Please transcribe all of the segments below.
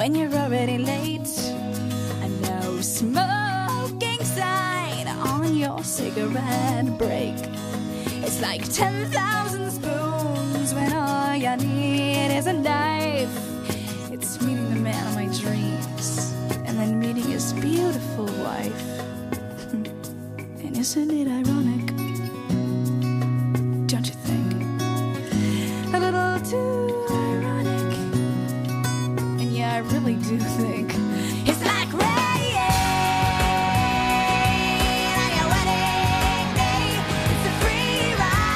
when you're already late. And no smoking sign on your cigarette break. It's like 10,000 spoons when all you need is a knife. It's meeting the man of my dreams and then meeting his beautiful wife. And isn't it ironic? Don't you think? A little too ironic. And yeah, I really do think it's like rain on your wedding day. It's a free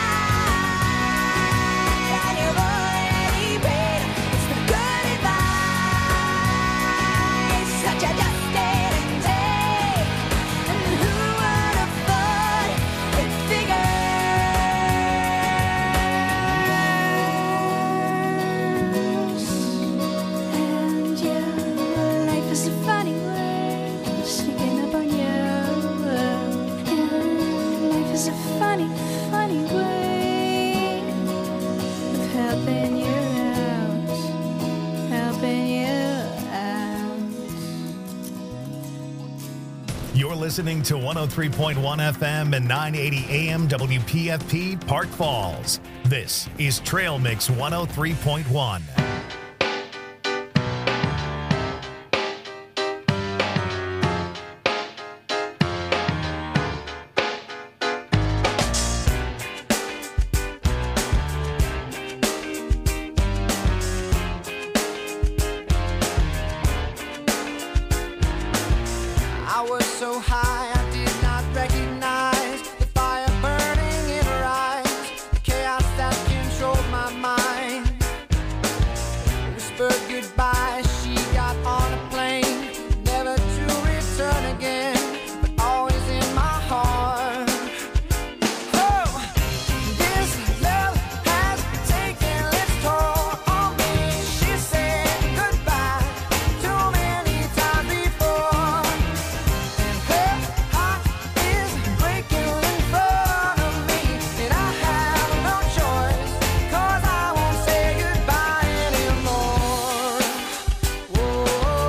ride on your already paid. It's the good advice such a just didn't take. And who would have thought it figures? And yeah, life is a funny way sneaking up on you. Yeah, life is a funny, funny way of helping you out, helping you out. You're listening to 103.1 FM and 980 AM WPFP Park Falls. This is Trail Mix 103.1. I was so high, I did not recognize the fire burning in her eyes, the chaos that controlled my mind. Whispered goodbye, she got on a plane, never to return again, but always in my heart. Oh, this love has taken its toll on me. She said goodbye too many times before. Her heart is breaking in front of me, and I have no choice, 'cause I won't say goodbye anymore. Whoa,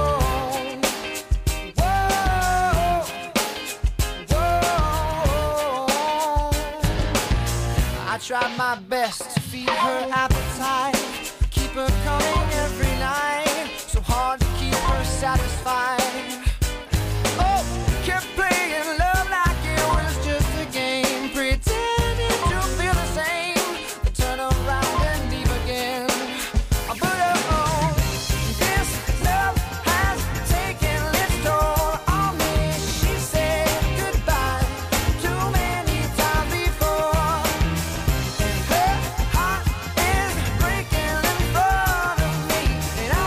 whoa, whoa. I tried my best to feed her appetite, keep her coming every night, so hard to keep her satisfied. Oh, kept playing love like it was just a game, pretending to feel the same, then turn around and leave again. But oh, this love has taken its toll on me. She said goodbye too many times before, and her heart is breaking in front of me, and I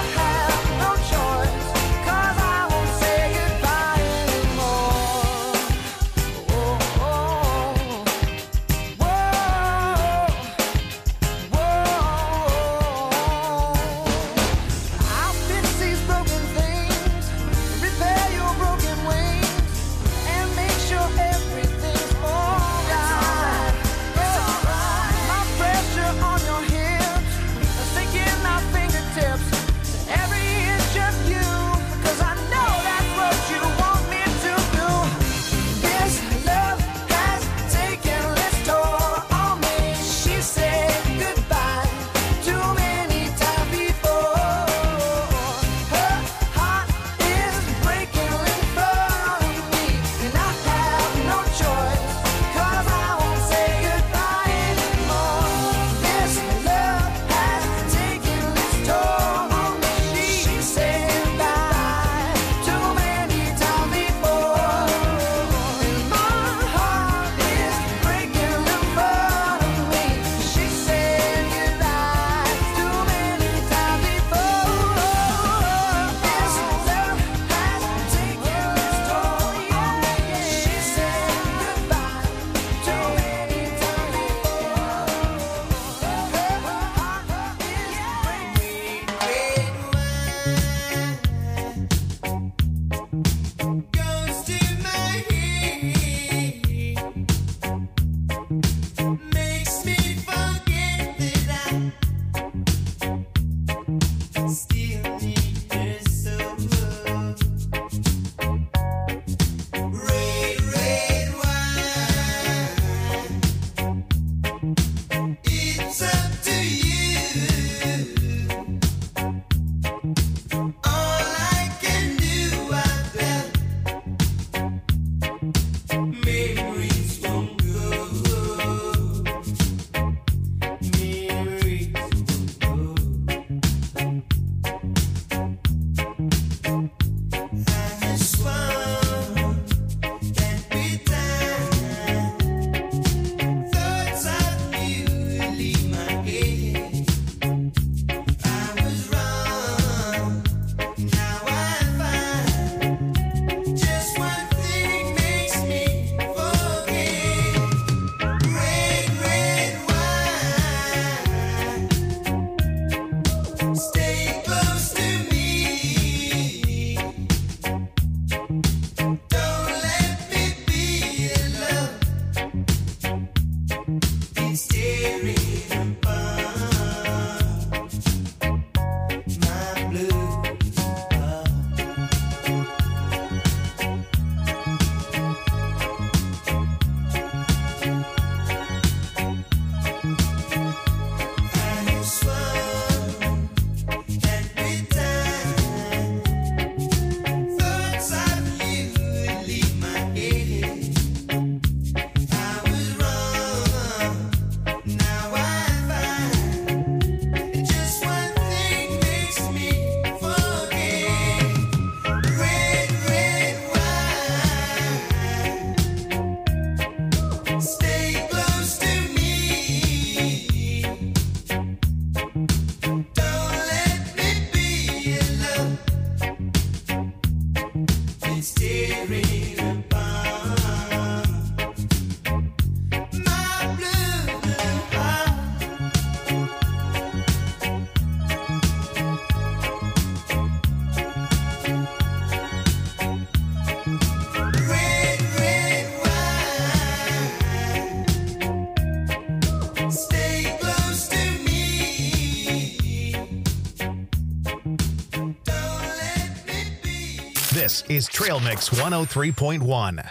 This is Trail Mix 103.1.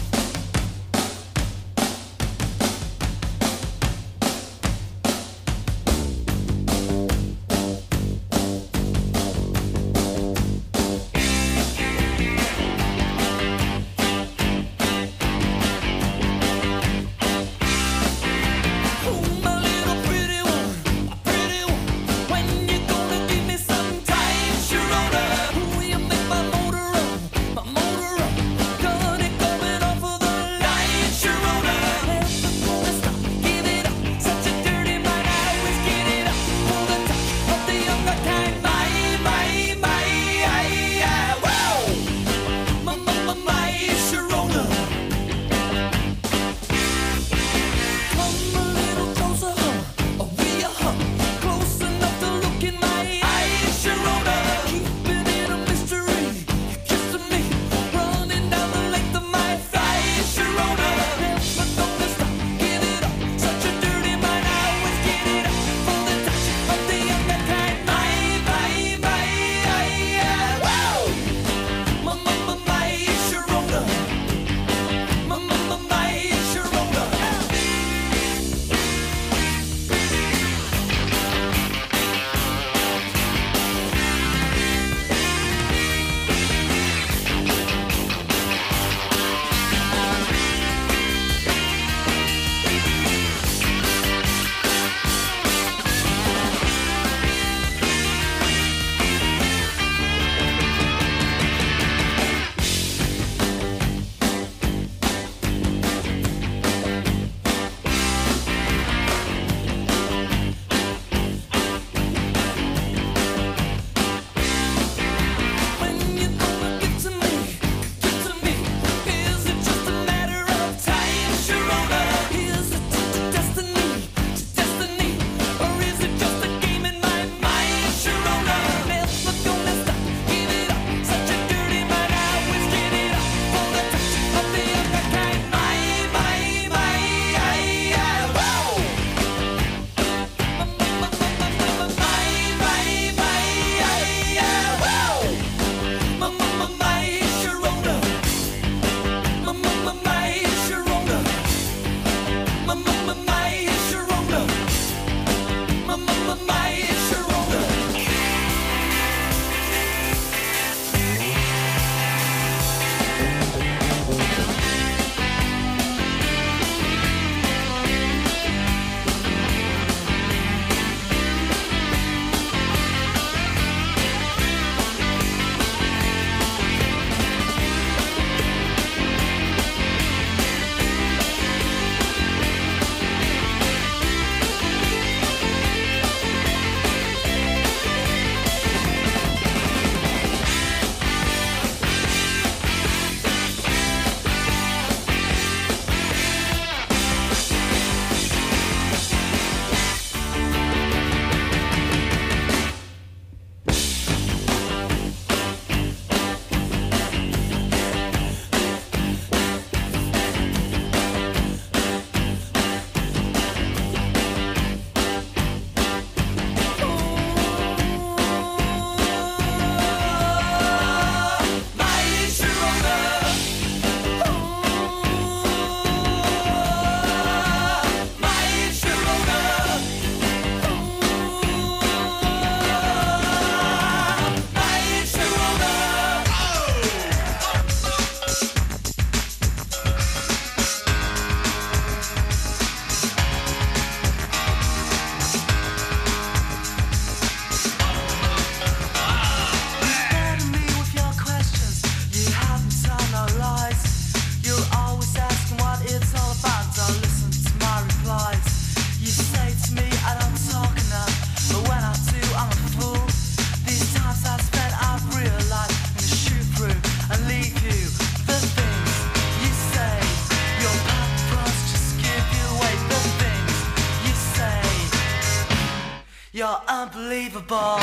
You're unbelievable.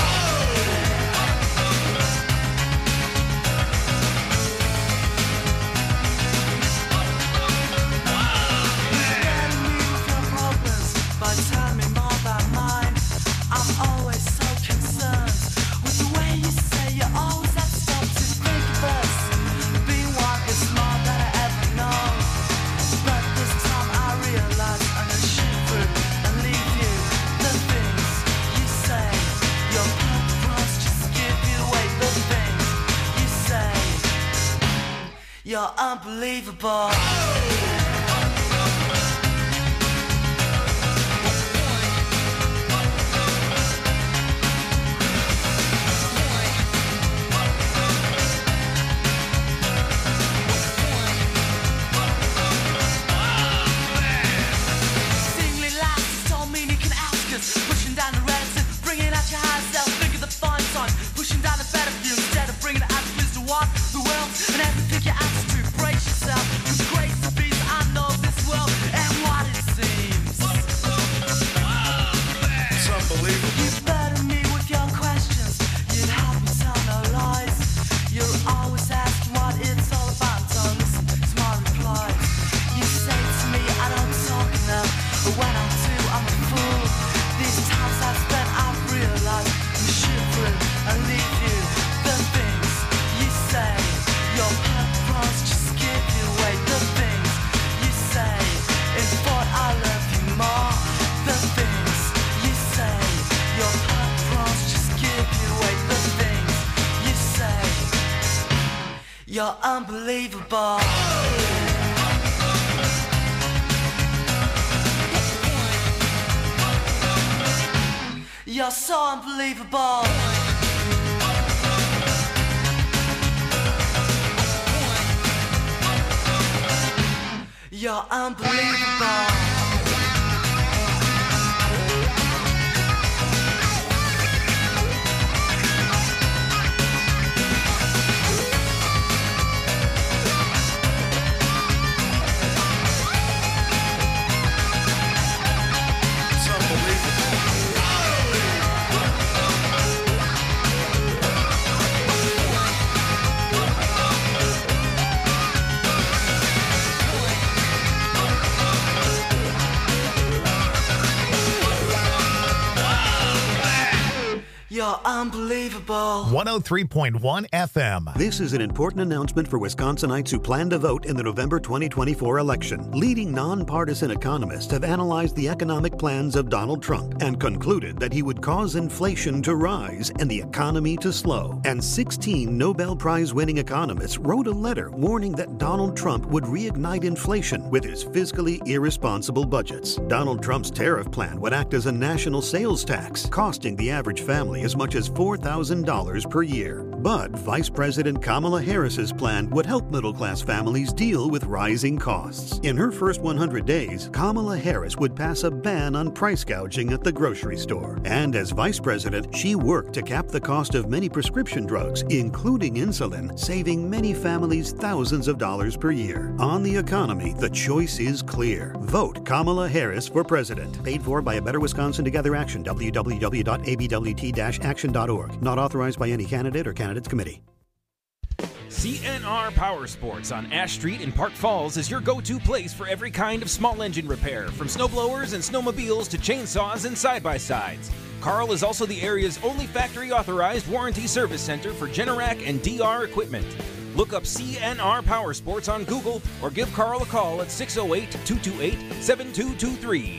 Always so concerned with the way you say you always have to stop to think of us. You're unbelievable. Pushing down the reticent, bringing out your higher self. Think of the fun son, pushing down the better view instead of bringing the attitudes to walk the world and have to pick your attitude. Brace yourself with the grace of peace. I know this world and what it seems. It's unbelievable. You burden me with your questions. You help me tell no lies. You're always asking what it's all about. So listen to my replies. You say to me I don't talk enough, but when I do I'm a fool. These times I've spent, I've realized you shoot through and leave you. The things you say, your purpose just give you away. The things you say, in thought I love you more. The things you say, your purpose just give you away. The things you say, you're unbelievable. You're so unbelievable. You're unbelievable. You're unbelievable. 103.1 FM. This is an important announcement for Wisconsinites who plan to vote in the November 2024 election. Leading nonpartisan economists have analyzed the economic plans of Donald Trump and concluded that he would cause inflation to rise and the economy to slow. And 16 Nobel Prize-winning economists wrote a letter warning that Donald Trump would reignite inflation with his fiscally irresponsible budgets. Donald Trump's tariff plan would act as a national sales tax, costing the average family as much as $4,000 per year. But Vice President Kamala Harris's plan would help middle-class families deal with rising costs. In her first 100 days, Kamala Harris would pass a ban on price gouging at the grocery store. And as Vice President, she worked to cap the cost of many prescription drugs, including insulin, saving many families thousands of dollars per year. On the economy, the choice is clear. Vote Kamala Harris for president. Paid for by A Better Wisconsin Together Action, www.abwt-action.org. Not authorized by any candidate or candidates committee. CNR Power Sports on Ash Street in Park Falls is your go-to place for every kind of small engine repair, from snowblowers and snowmobiles to chainsaws and side-by-sides. Carl is also the area's only factory-authorized warranty service center for Generac and DR equipment. Look up CNR Power Sports on Google or give Carl a call at 608-228-7223.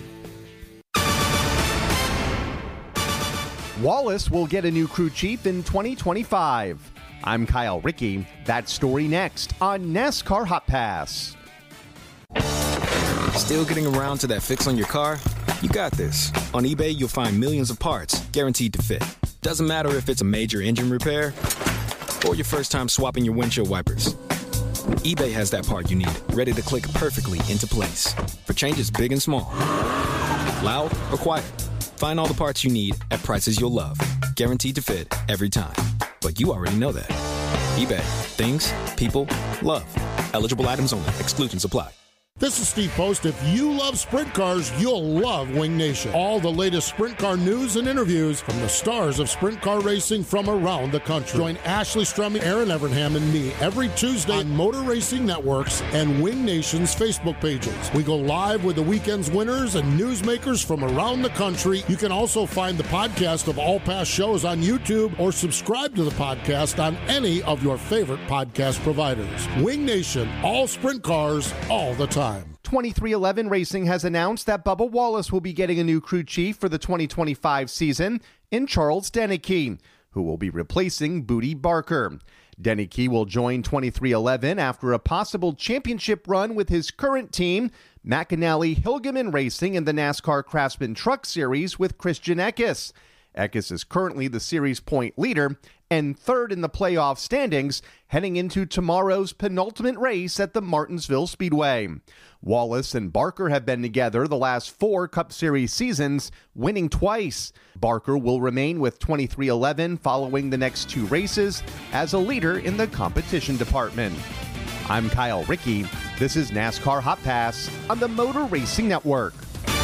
Wallace will get a new crew chief in 2025. I'm Kyle Rickey. That story next on NASCAR Hot Pass. Still getting around to that fix on your car? You got this. On eBay, you'll find millions of parts guaranteed to fit. Doesn't matter if it's a major engine repair or your first time swapping your windshield wipers. eBay has that part you need, ready to click perfectly into place for changes big and small. Loud or quiet. Find all the parts you need at prices you'll love. Guaranteed to fit every time. But you already know that. eBay. Things, people, love. Eligible items only. Exclusions apply. This is Steve Post. If you love sprint cars, you'll love Wing Nation. All the latest sprint car news and interviews from the stars of sprint car racing from around the country. Join Ashley Strumming, Aaron Evernham, and me every Tuesday on Motor Racing Networks and Wing Nation's Facebook pages. We go live with the weekend's winners and newsmakers from around the country. You can also find the podcast of all past shows on YouTube or subscribe to the podcast on any of your favorite podcast providers. Wing Nation, all sprint cars, all the time. 2311 Racing has announced that Bubba Wallace will be getting a new crew chief for the 2025 season in Charles Denneke. who will be replacing Booty Barker. Denny Key will join 23XI after a possible championship run with his current team, McAnally Hilgeman Racing, in the NASCAR Craftsman Truck Series with Christian Eckes. Eckes is currently the series point leader and third in the playoff standings heading into tomorrow's penultimate race at the Martinsville Speedway. Wallace and Barker have been together the last 4 Cup Series seasons, winning twice. Barker will remain with 23XI following the next 2 races as a leader in the competition department. I'm Kyle Rickey. This is NASCAR Hot Pass on the Motor Racing Network.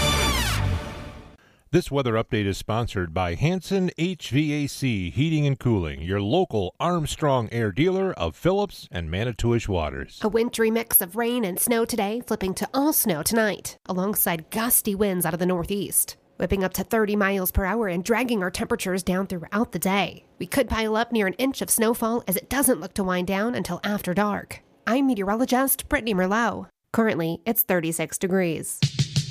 This weather update is sponsored by Hanson HVAC Heating and Cooling, your local Armstrong Air dealer of Phillips and Manitowish waters. A wintry mix of rain and snow today, flipping to all snow tonight, alongside gusty winds out of the northeast, whipping up to 30 miles per hour and dragging our temperatures down throughout the day. We could pile up near an inch of snowfall as it doesn't look to wind down until after dark. I'm meteorologist Brittany Merlot. Currently, it's 36 degrees.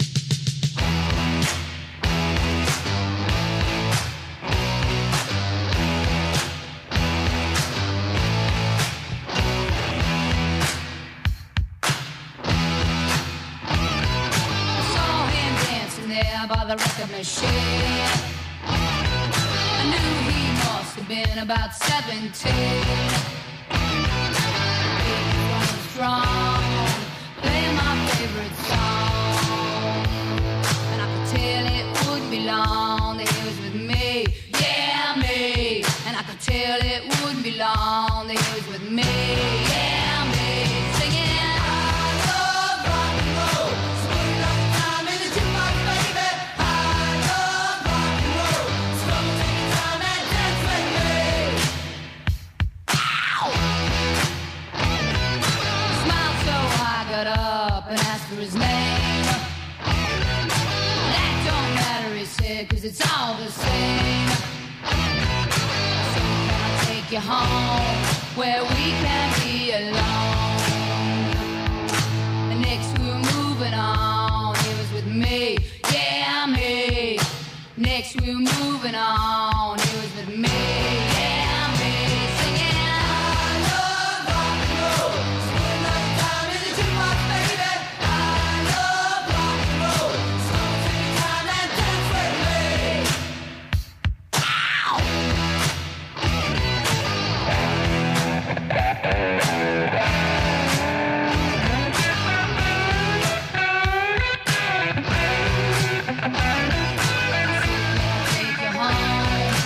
By the record machine, I knew he must have been about 17. Big and strong, playing my favorite song, and I could tell it wouldn't be long that he was with me, yeah me. And I could tell it wouldn't be long that he was with me, yeah me. Singing. And asked for his name. That don't matter, he said, 'cause it's all the same. So can I take you home where we can be alone? And next we were moving on. He was with me, yeah me. Next we were moving on. He was with me, yeah me. Singing. Take you home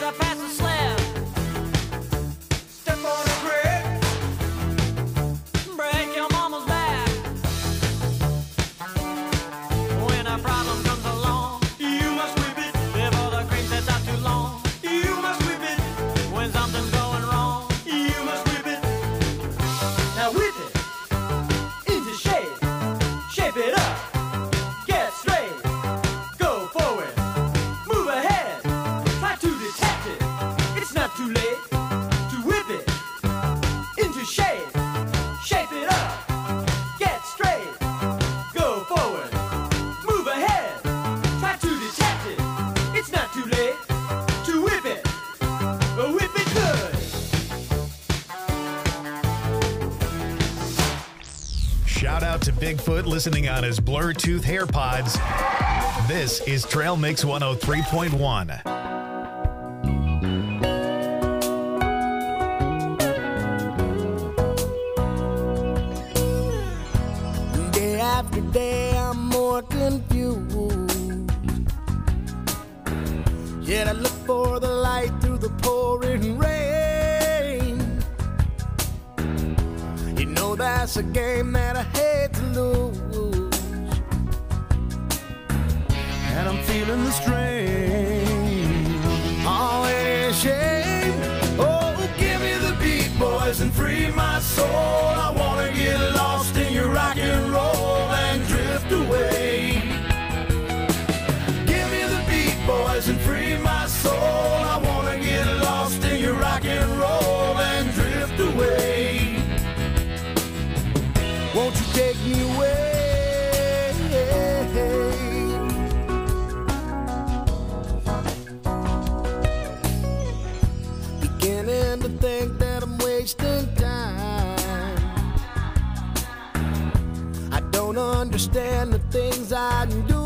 I pass the slab. Step on a brick, break your mama's back. When a problem comes along, you must whip it. Before the cream sets out too long, you must whip it. When something's going wrong, you must whip it. Now whip it into shape, shape it up, get straight, go forward, move ahead, try to detect it. It's not too late to whip it into shape, shape it up, get straight, go forward, move ahead, try to detect it. It's not too late to whip it good. Shout out to Bigfoot listening on his Bluetooth AirPods. This is Trail Mix 103.1. Day after day, I'm more confused. Yet I look for the light through the pouring rain. You know that's a game that I hate to lose. And I'm feeling the strain. Oh, it ain't a shame. Oh, give me the beat, boys, and free my soul. I wanna get lost in your rock and roll and drift away. Give me the beat, boys, and free my soul. I wanna get lost in your rock and roll and drift away. Won't you take me away? Beginning to think that I'm wasting time. I don't understand the things I do.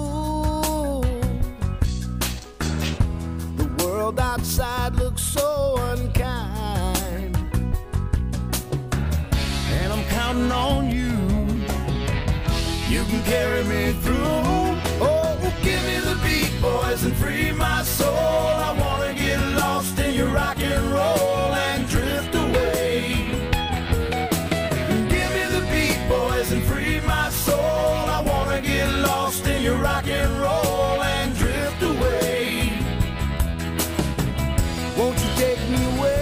The world outside looks so unkind. And I'm counting on you. You can carry me through. Oh, give me the beat, boys, and free my soul. I wanna get lost in your rock and roll and drift away. Give me the beat, boys, and free my soul. I wanna get lost in your rock and roll and drift away. Won't you take me away?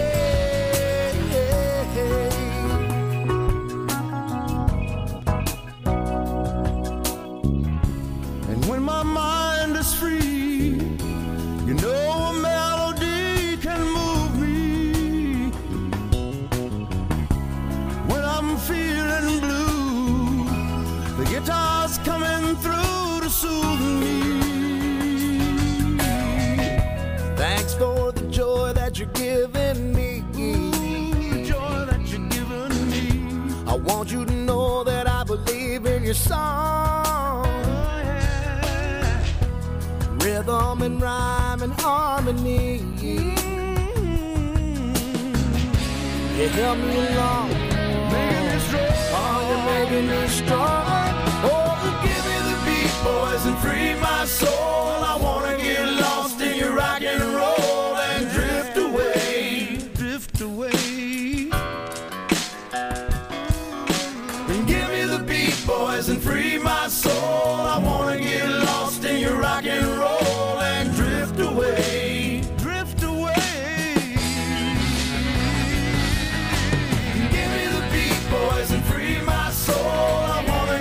And when my mind is free, you know a melody can move me. When I'm feeling blue, the guitar's coming through to soothe me. Thanks for the joy that you're giving me. The joy that you're giving me. I want you to know that I believe in your song. Rhythm and rhyme and harmony. You help me along, making me strong. Oh, you're making me strong. Oh, give me the beat, boys, and free my soul. I wanna get lost in your rock and roll and drift away, drift away. And give me the beat, boys, and free my soul. I wanna get lost in your rock and roll and drift away, drift away. Give me the beat, boys, and free my soul. I wanna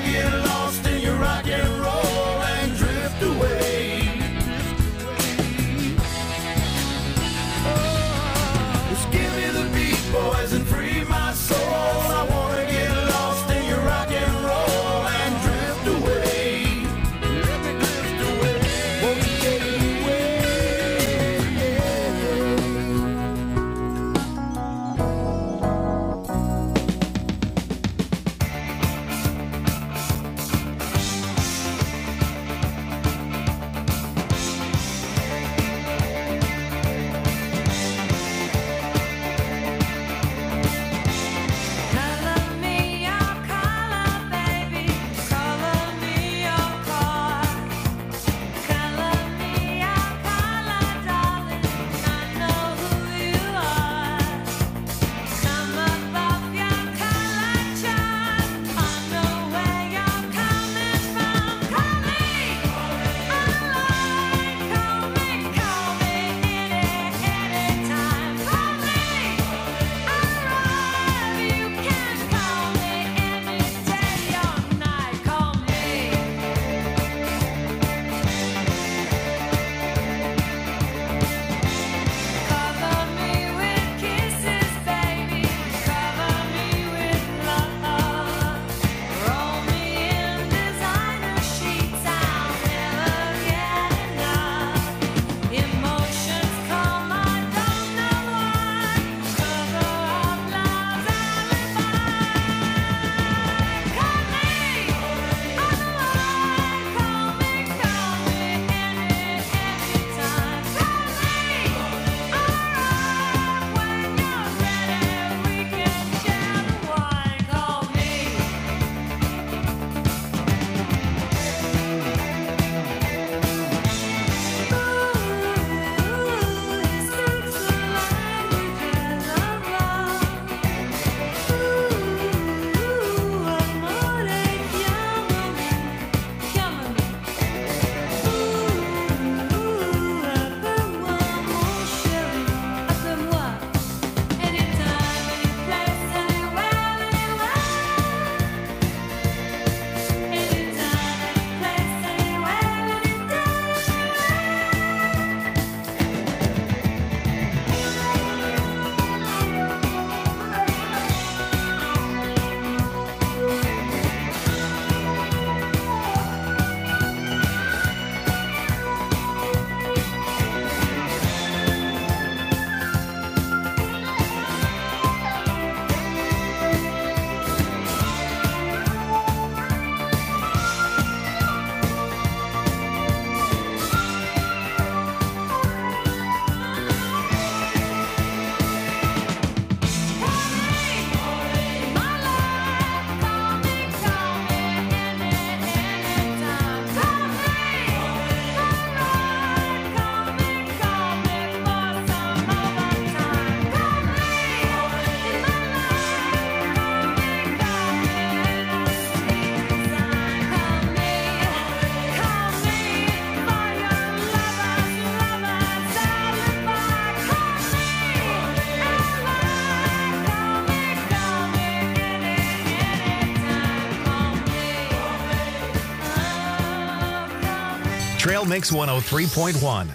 Trail Mix 103.1.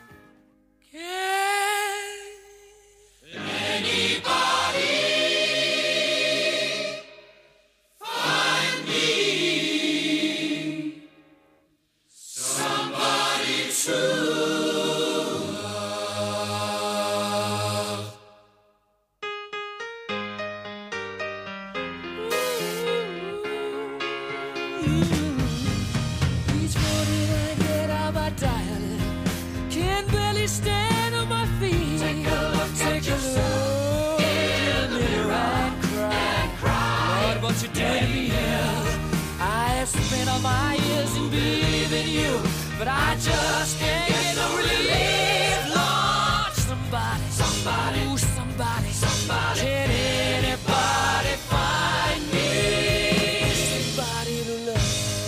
Each morning I get out my diary, can barely stand on my feet. Take a look at yourself in the mirror and cry. Lord, what you doing to me? I have spent all my years in believing you, but I just can't get no relief. Lord, somebody, ooh, somebody, can anybody find me somebody to love?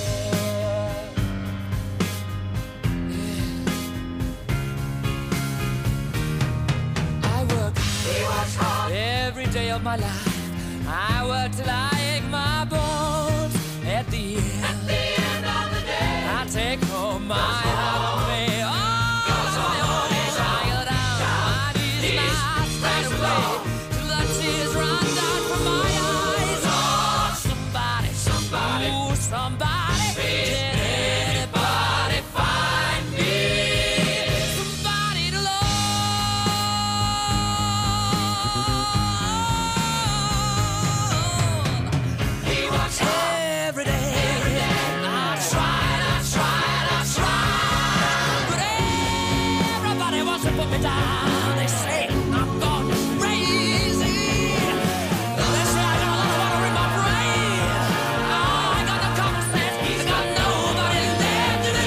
I work hard every day of my life. I work till I ache my bones. At the end of the day, I take home my heart with me. Oh, tired out, my knees not straight away till the tears run down from my eyes. Oh, somebody, ooh, somebody, can anybody find me somebody to love? He works every day. I tried, but everybody wants to put me down. They say I'm gone crazy. They say I got a lot of water in my brain. Oh, I got no common sense. I got nobody left to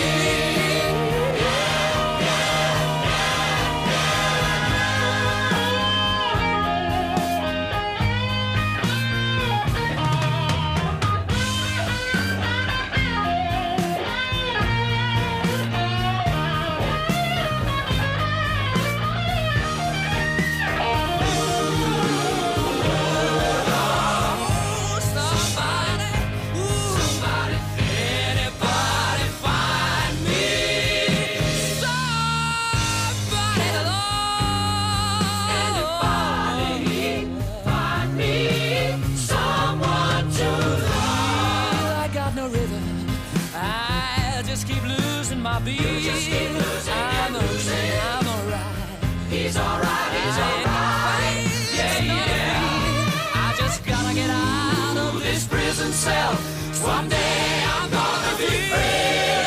I'm alright. He's alright. I just gotta get out of this prison cell. Someday I'm gonna be free.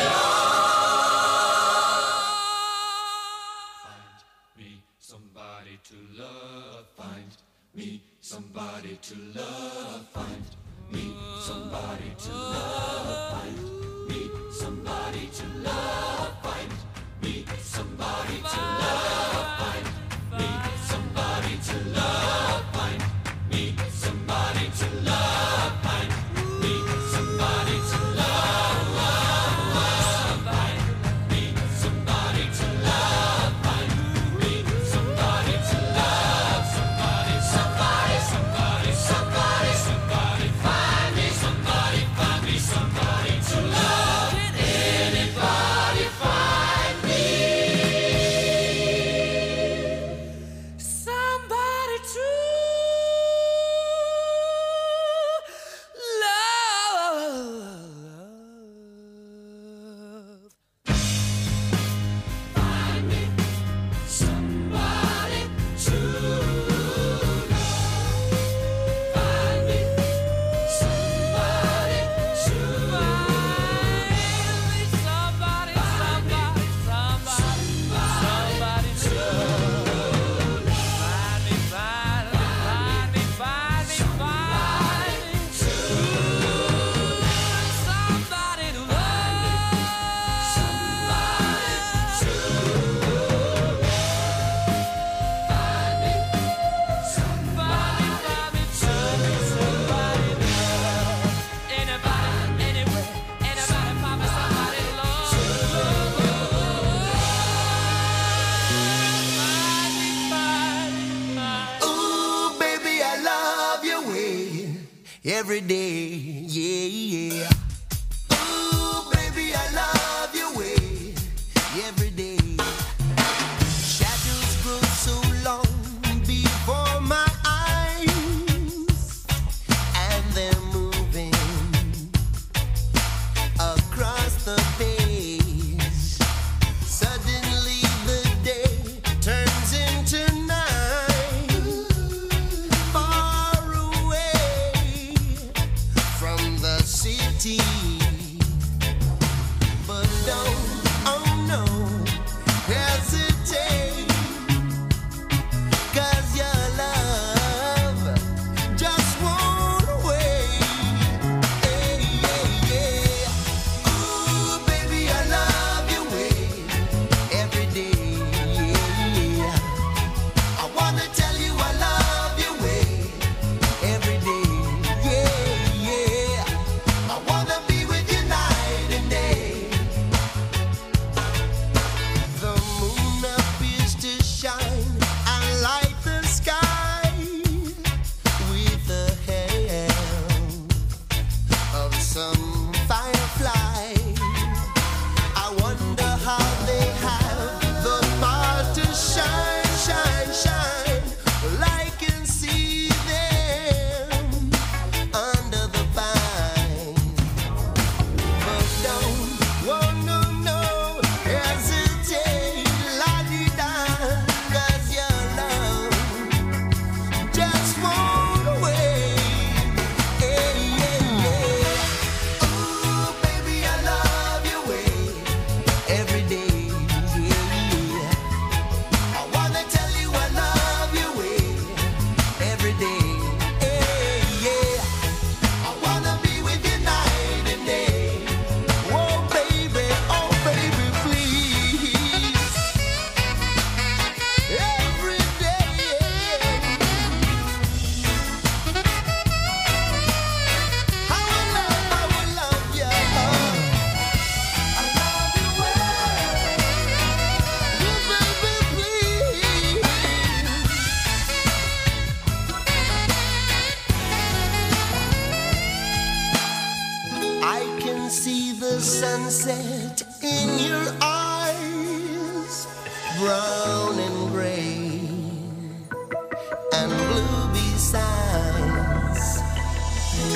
Find me somebody to love. Find me somebody to love. Find me somebody to love. Find me somebody to love. Find me somebody to love. Find me somebody to love. Find me somebody to love. Find me somebody to love. Find me somebody to love. Find me somebody to love. Somebody, somebody, somebody, somebody, somebody. Find me somebody. Find me somebody to love. Can anybody find me somebody to love? Find me somebody to love. Find me somebody to love. Somebody, somebody, somebody to love. Find me, find me, find me, find me, find me to love. Somebody to love. Somebody to love. Find me somebody, find me somebody to love. Anybody, anywhere, anybody, find me somebody to love. Ooh, baby, I love your way every day, yeah, yeah. Ooh, baby, I love your way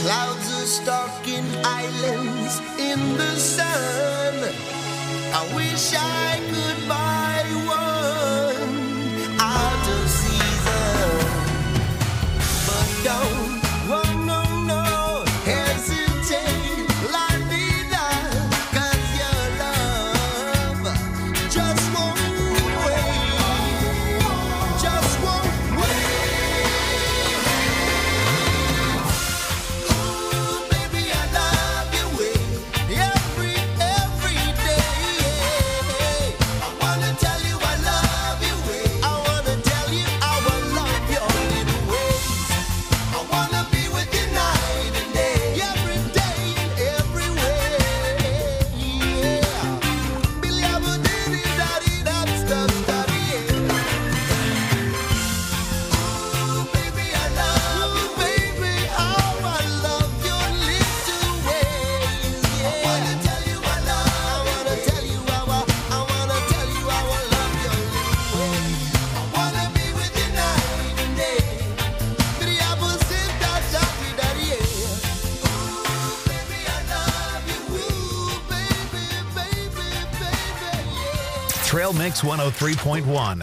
Clouds are stalking islands in the sun. I wish I could buy one out of season. But don't, oh no, no, hesitate, la vida, 'cause your love just won't wait, just won't wait. Ooh, baby, I love your way every day. I wanna tell you I love your way. I wanna tell you how I love your little ways. I wanna be with you night and day, every day and every way. Yeah. Billy Aberdeen, daddy, that's the study. Ooh, baby, I love you, baby, how I love your little ways. Yeah. I wanna tell you I wanna tell you how I wanna tell you how I love your little ways. I wanna be with you night and day. Billy Aberdeen, that's daddy, daddy. Ooh, baby, I love you. Ooh, baby, baby, baby, yeah. Trail Mix 103.1.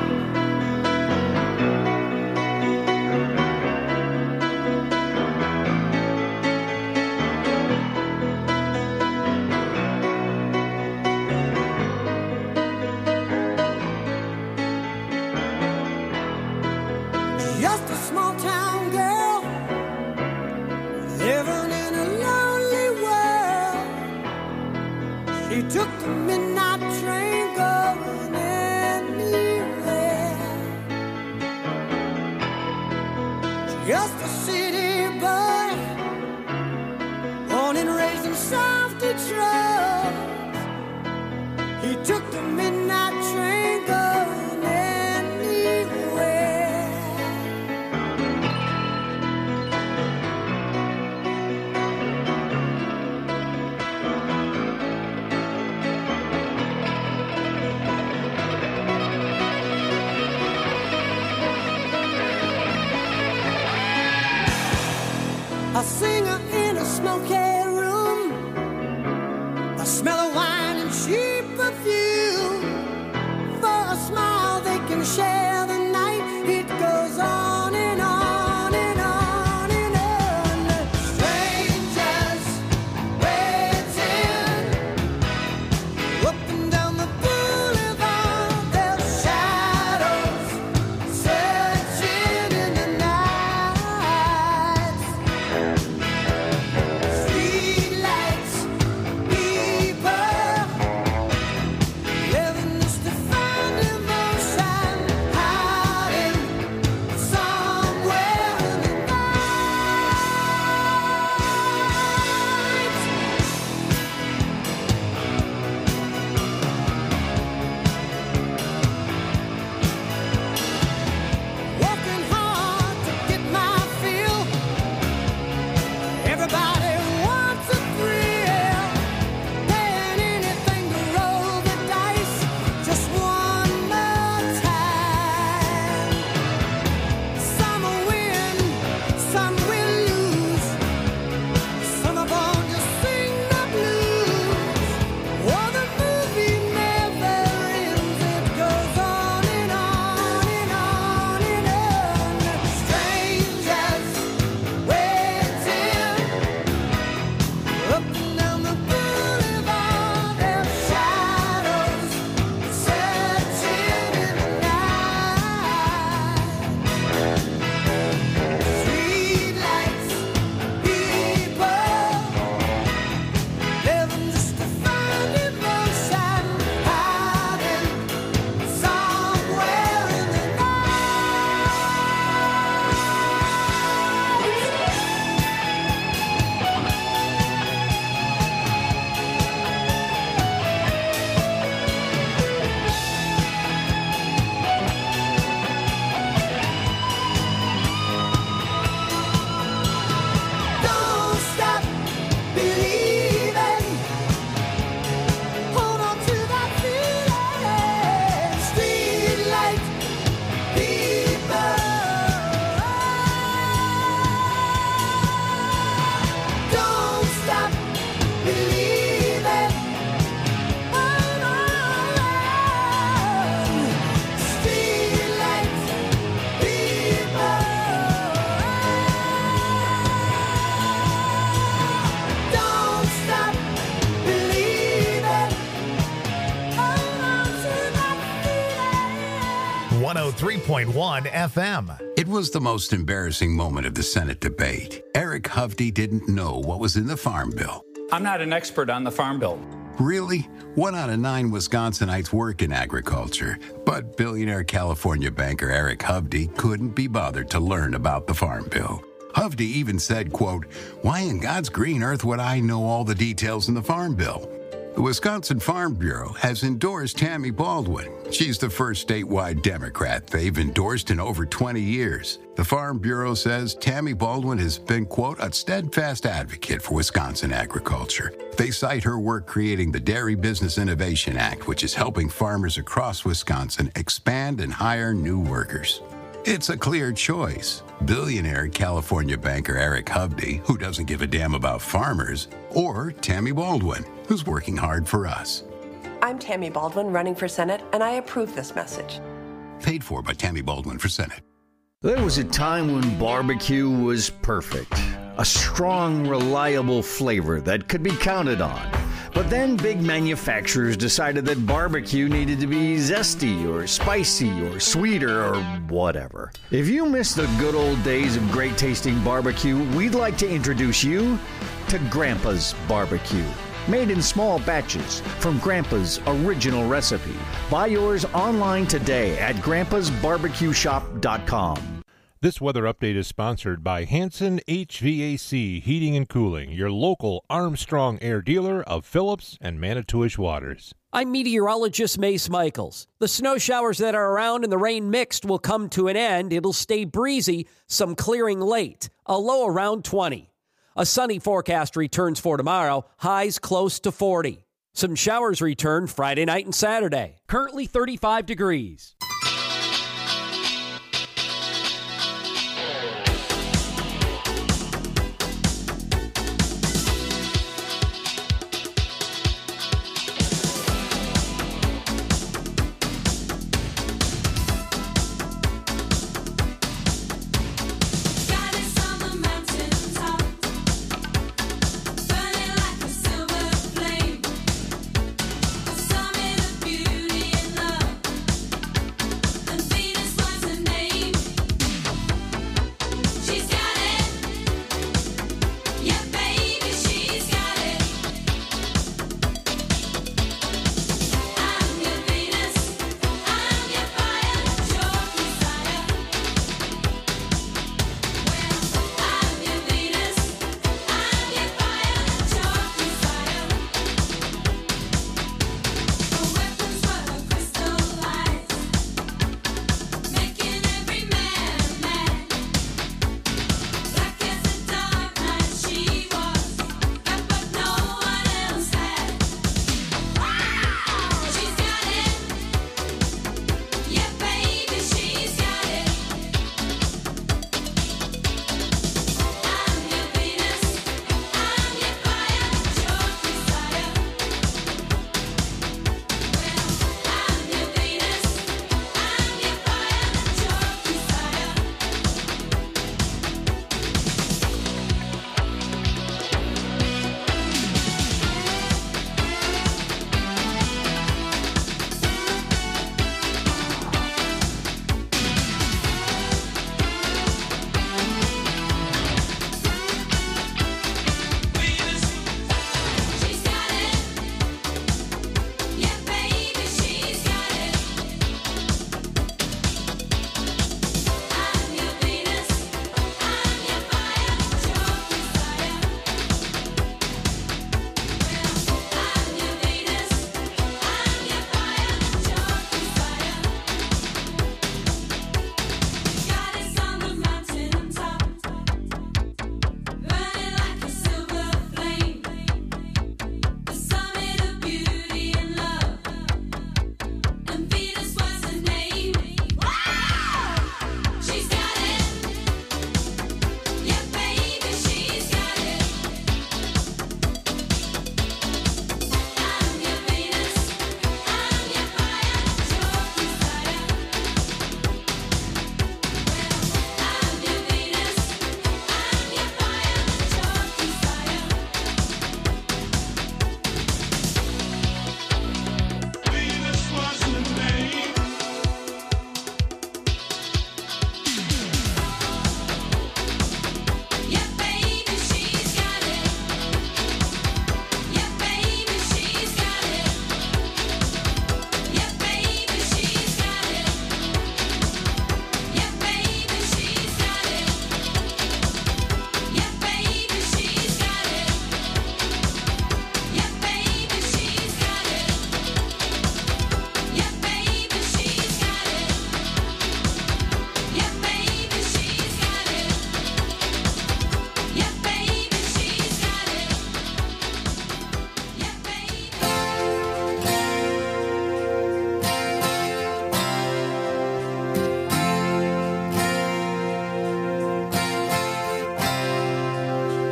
Just a small town girl living in a lonely world. She took the midnight train going anywhere. Just a city boy, born and raised in South Detroit. He took the midnight train going anywhere. A singer in a smoky room, a smell of wine and cheap perfume. For a smile they can share the night. It goes on and on and on and on. Strangers waiting up and down the boulevard. Their shadows searching in the night. Street 103.1 FM. It was the most embarrassing moment of the Senate debate. Eric Hovde didn't know what was in the Farm Bill. I'm not an expert on the Farm Bill. Really? 1 out of 9 Wisconsinites work in agriculture, but billionaire California banker Eric Hovde couldn't be bothered to learn about the Farm Bill. Hovde even said, quote, "Why in God's green earth would I know all the details in the Farm Bill?" The Wisconsin Farm Bureau has endorsed Tammy Baldwin. She's the first statewide Democrat they've endorsed in over 20 years. The Farm Bureau says Tammy Baldwin has been, quote, "a steadfast advocate for Wisconsin agriculture." They cite her work creating the Dairy Business Innovation Act, which is helping farmers across Wisconsin expand and hire new workers. It's a clear choice. Billionaire California banker Eric Hovde, who doesn't give a damn about farmers, or Tammy Baldwin, who's working hard for us. I'm Tammy Baldwin, running for Senate, and I approve this message. Paid for by Tammy Baldwin for Senate. There was a time when barbecue was perfect. A strong, reliable flavor that could be counted on. But then big manufacturers decided that barbecue needed to be zesty or spicy or sweeter or whatever. If you miss the good old days of great tasting barbecue, we'd like to introduce you to Grandpa's Barbecue. Made in small batches from Grandpa's original recipe. Buy yours online today at grandpasbarbecueshop.com. This weather update is sponsored by Hanson HVAC Heating and Cooling, your local Armstrong Air dealer of Phillips and Manitowish Waters. I'm meteorologist Mace Michaels. The snow showers that are around and the rain mixed will come to an end. It'll stay breezy, some clearing late, a low around 20. A sunny forecast returns for tomorrow, highs close to 40. Some showers return Friday night and Saturday. Currently 35 degrees.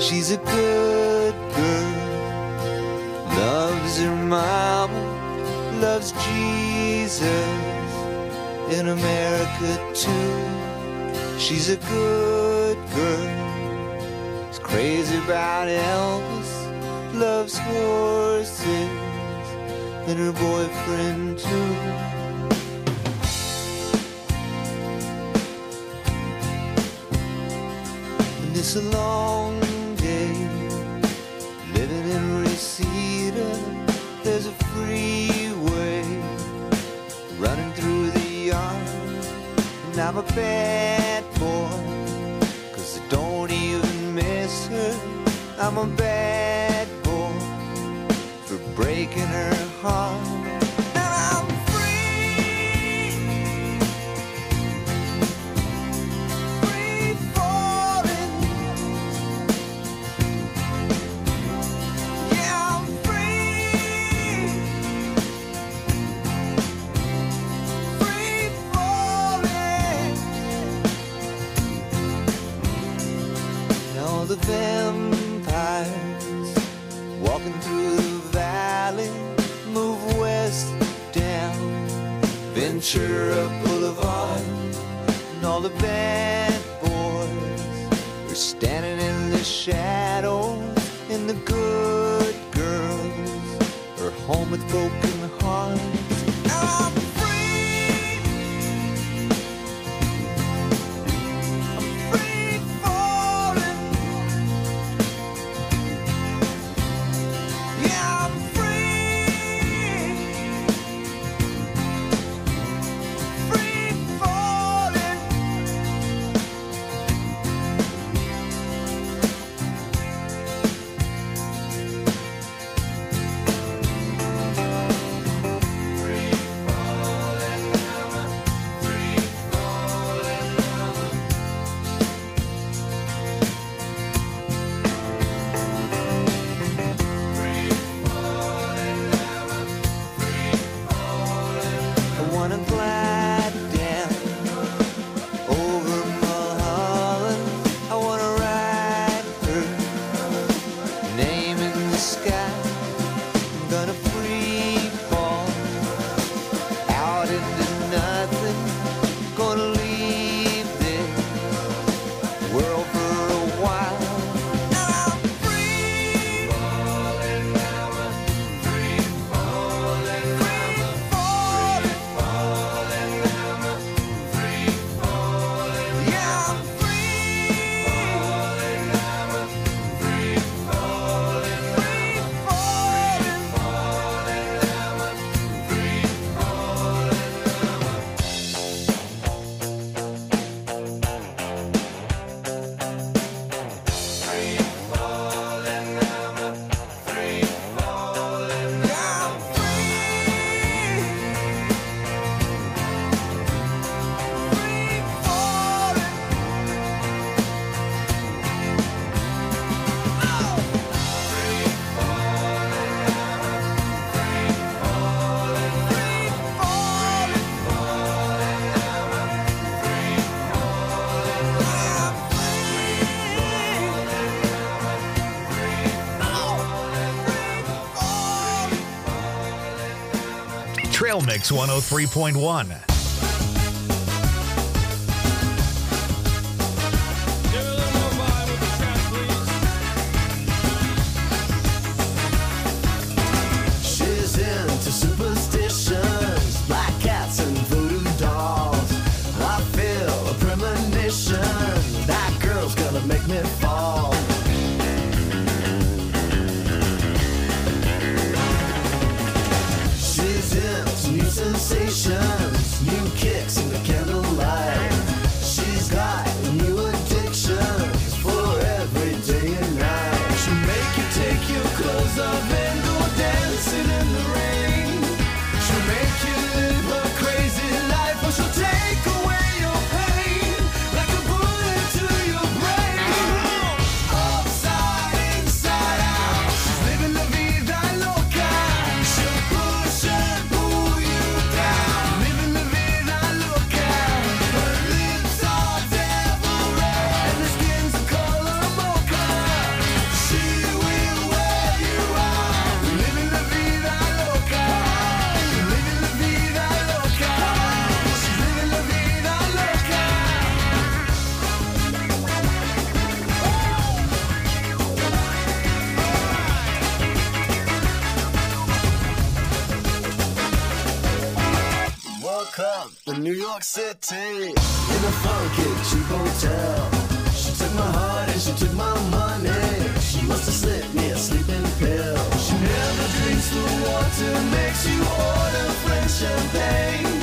She's a good girl, loves her mama, loves Jesus in America too. She's a good girl, is crazy about Elvis, loves horses and her boyfriend too. And it's a long day living in Reseda. There's a freeway running through the yard, and I'm a bad boy, 'cause I don't even miss her. I'm a bad boy for breaking her heart. And I'm free, free falling. Yeah, I'm free, free falling. Now the vampires walking through the valley move west down Ventura Boulevard, and all the bad boys are standing in the shadows, and the good girls are home with broken hearts. Now I'm free, I'm free falling. Yeah, I'm free, free falling. I wanna glide down over Mulholland. I wanna write her name in the sky. I'm gonna free fall out into nothing. Gonna leave this world for a while. Now I'm free falling, free falling, free falling, falling, free falling. Yeah, I'm free falling, free falling, free falling, free Trail Mix 103.1. She's into superstitions, black cats and voodoo dolls. I feel a premonition, that girl's gonna make me fall. She's into new sensations, new kicks in the candlelight. She's got new addictions for every day and night. She'll make you take your clothes off and go dancing in the rain. She'll make you live a crazy life, or she'll take away your pain like a bullet to your brain. York City in a funky cheap hotel. She took my heart and she took my money. She must have slipped me a sleeping pill. She never drinks the water, makes you order French champagne.